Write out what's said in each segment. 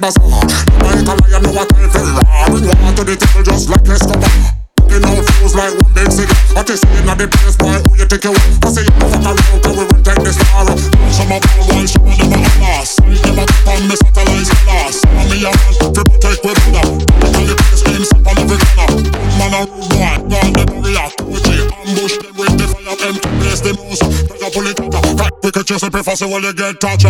bazaar. Like a lion, know what I feel raw. Bring water to the table just like Escobar. You know feels like one big cigar. What you saying at the place, boy, who you think you want? I say you know fuck around, cause we will take this far. Some of our boys, some of them are lost. I never keep on me satellites glass. Some of me a man, people take with me now. Because the place names up on every corner. Man a rude boy, guard the barrier. Poetry, ambush them with the fire. Them to place the moose. Take a pull it out. Right, we could just prefer so when you get touched.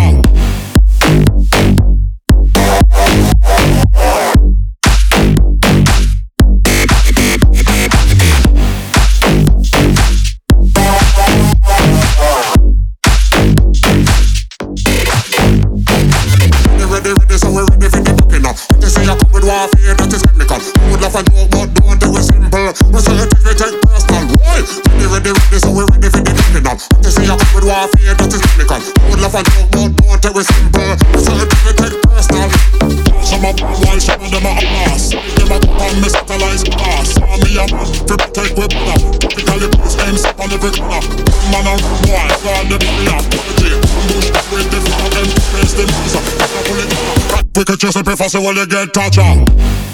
Ready, so we're ready for the booking now. What you say you come with warfare, that is chemical. Who would laugh and joke, but don't do it simple. We say you take personal, boy. Ready, so we're ready for the booking now. What you say you come with warfare, that is chemical. Who would laugh and joke, but don't do it simple. We say you take personal. Some of them while some of them are lost. Them a keep on me satellites glass. Some of me a man, people take with me now. Typically place names up on every corner. Man a rude boy, guard the barrier. Poetry, ambush them with the fire. Them to place the moose. We could just prefer so when you get touched.